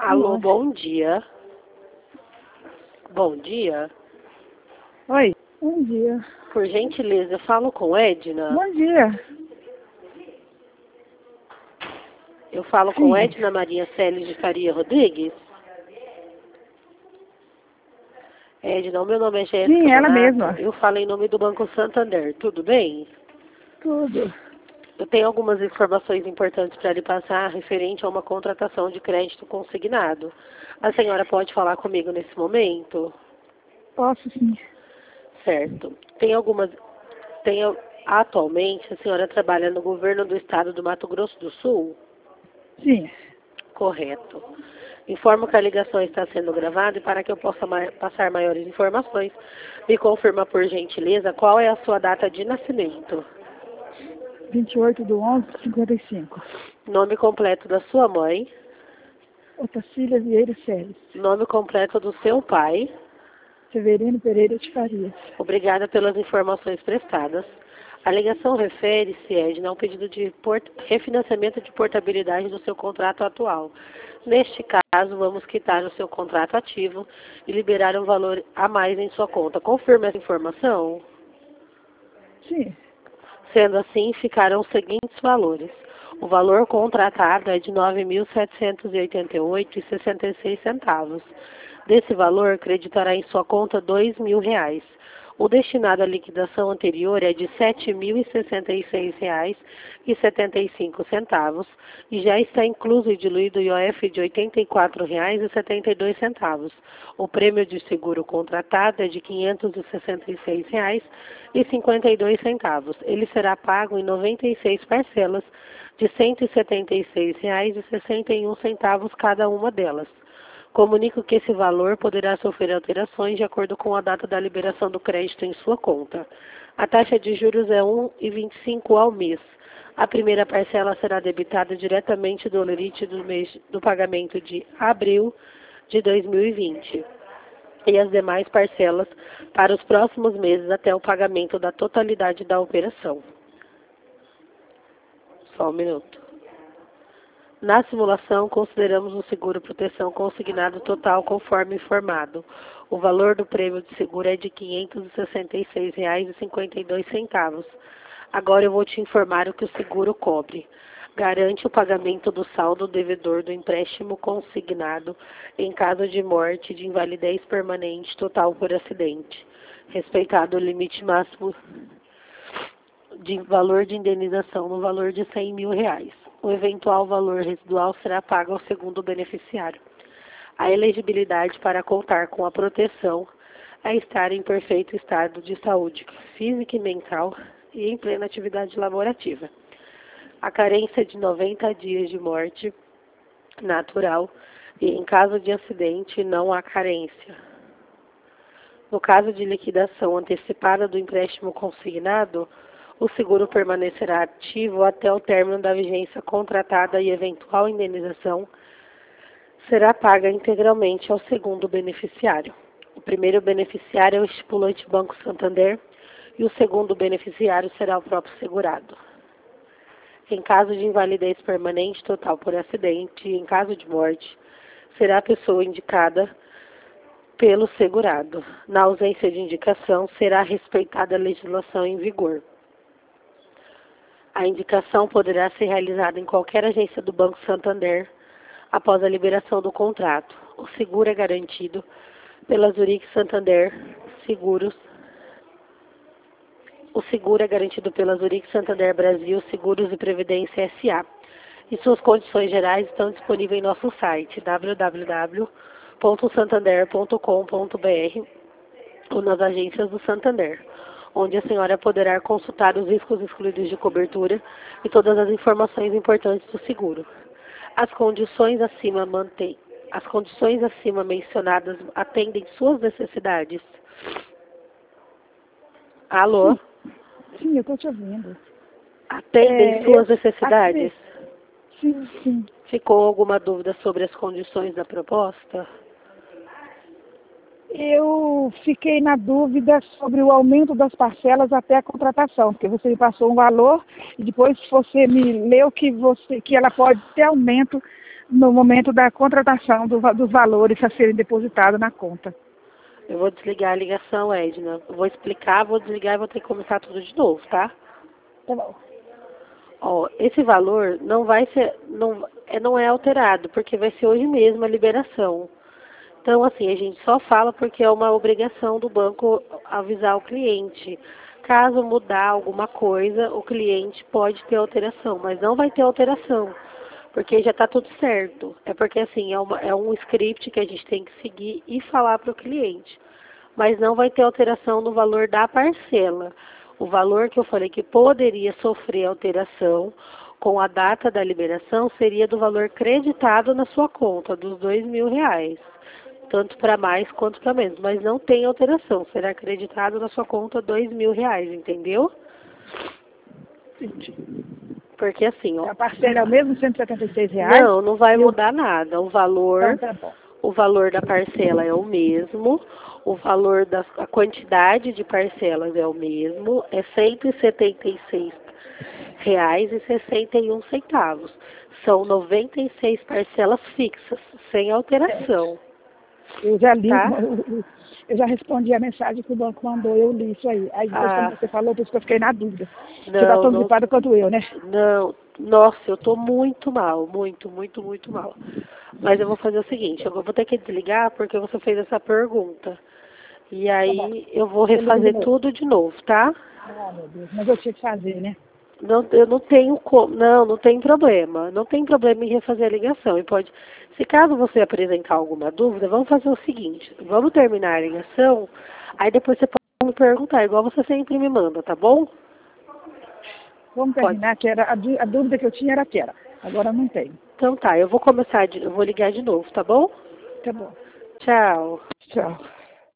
Alô, bom dia. Bom dia. Oi. Bom dia. Por gentileza, eu falo com Edna. Bom dia. Eu falo com Edna Maria Celes de Faria Rodrigues. Edna, o meu nome é Jéssica. Sim, ela Donato. mesma. Eu falo em nome do Banco Santander. Tudo bem? Tudo. Eu tenho algumas informações importantes para lhe passar referente a uma contratação de crédito consignado. A senhora pode falar comigo nesse momento? Posso sim. Certo. Atualmente, a senhora trabalha no governo do estado do Mato Grosso do Sul? Sim. Correto. Informo que a ligação está sendo gravada e para que eu possa passar maiores informações, me confirma por gentileza qual é a sua data de nascimento. 28/11/55. Nome completo da sua mãe. Otacília Vieira Celes. Nome completo do seu pai. Severino Pereira de Farias. Obrigada pelas informações prestadas. A ligação refere-se, Edna, a um pedido de refinanciamento de portabilidade do seu contrato atual. Neste caso, vamos quitar o seu contrato ativo e liberar um valor a mais em sua conta. Confirma essa informação? Sim. Sendo assim, ficarão os seguintes valores. O valor contratado é de R$ 9.788,66. Desse valor, creditará em sua conta R$ 2.000. O destinado à liquidação anterior é de R$ 7.066,75 e já está incluso e diluído o IOF de R$ 84,72. O prêmio de seguro contratado é de R$ 566,52. Ele será pago em 96 parcelas de R$ 176,61 cada uma delas. Comunico que esse valor poderá sofrer alterações de acordo com a data da liberação do crédito em sua conta. A taxa de juros é 1,25 ao mês. A primeira parcela será debitada diretamente do holerite do mês do pagamento de abril de 2020 e as demais parcelas para os próximos meses até o pagamento da totalidade da operação. Só um minuto. Na simulação, consideramos um seguro proteção consignado total conforme informado. O valor do prêmio de seguro é de R$ 566,52. Agora eu vou te informar o que o seguro cobre. Garante o pagamento do saldo devedor do empréstimo consignado em caso de morte, de invalidez permanente total por acidente. Respeitado o limite máximo de valor de indenização no valor de R$ 100.000. O eventual valor residual será pago ao segundo beneficiário. A elegibilidade para contar com a proteção é estar em perfeito estado de saúde física e mental e em plena atividade laborativa. A carência de 90 dias de morte natural e em caso de acidente não há carência. No caso de liquidação antecipada do empréstimo consignado, o seguro permanecerá ativo até o término da vigência contratada e eventual indenização será paga integralmente ao segundo beneficiário. O primeiro beneficiário é o estipulante Banco Santander e o segundo beneficiário será o próprio segurado. Em caso de invalidez permanente total por acidente e em caso de morte, será a pessoa indicada pelo segurado. Na ausência de indicação, será respeitada a legislação em vigor. A indicação poderá ser realizada em qualquer agência do Banco Santander após a liberação do contrato. O seguro é garantido pela Zurich Santander Seguros. O seguro é garantido pela Zurich Santander Brasil Seguros e Previdência S.A. E suas condições gerais estão disponíveis em nosso site www.santander.com.br ou nas agências do Santander, onde a senhora poderá consultar os riscos excluídos de cobertura e todas as informações importantes do seguro. As condições acima mencionadas atendem suas necessidades. Alô? Sim, eu estou te ouvindo. Atendem suas necessidades? Sim, sim. Ficou alguma dúvida sobre as condições da proposta? Eu fiquei na dúvida sobre o aumento das parcelas até a contratação, porque você me passou um valor e depois você me leu que ela pode ter aumento no momento da contratação dos valores a serem depositados na conta. Eu vou desligar a ligação, Edna. Eu vou explicar, vou desligar e vou ter que começar tudo de novo, tá? Tá bom. Ó, esse valor não vai ser, não é alterado, porque vai ser hoje mesmo a liberação. Então, assim, a gente só fala porque é uma obrigação do banco avisar o cliente. Caso mudar alguma coisa, o cliente pode ter alteração, mas não vai ter alteração, porque já está tudo certo. É porque, assim, é um script que a gente tem que seguir e falar para o cliente. Mas não vai ter alteração no valor da parcela. O valor que eu falei que poderia sofrer alteração com a data da liberação seria do valor creditado na sua conta, dos R$ 2.000. Tanto para mais quanto para menos, mas não tem alteração, será acreditado na sua conta R$ 2.000, entendeu? Entendi. Porque assim, ó. A parcela é o mesmo R$ 176? Não, não vai mudar nada. O valor, Então, tá bom. o valor da parcela é o mesmo, o valor a quantidade de parcelas é o mesmo, é R$ 176,61. São 96 parcelas fixas, sem alteração. Eu já li, Tá? eu já respondi a mensagem que o banco mandou, eu li isso aí. Aí depois quando você falou, por isso que eu fiquei na dúvida. Você está tão gripada quanto eu, né? Não, nossa, eu tô muito mal, muito, muito, muito mal. Mas eu vou fazer o seguinte, eu vou ter que desligar porque você fez essa pergunta. E aí eu vou refazer tudo de novo, tá? Ah, meu Deus, mas eu tinha que fazer, né? Não, eu não tenho como, não tem problema. Não tem problema em refazer a ligação. E pode, se caso você apresentar alguma dúvida, vamos fazer o seguinte, vamos terminar a ligação, aí depois você pode me perguntar, igual você sempre me manda, tá bom? Vamos terminar, que era a dúvida que eu tinha era aquela. Agora não tenho. Então tá, eu vou ligar de novo, tá bom? Tá bom. Tchau. Tchau.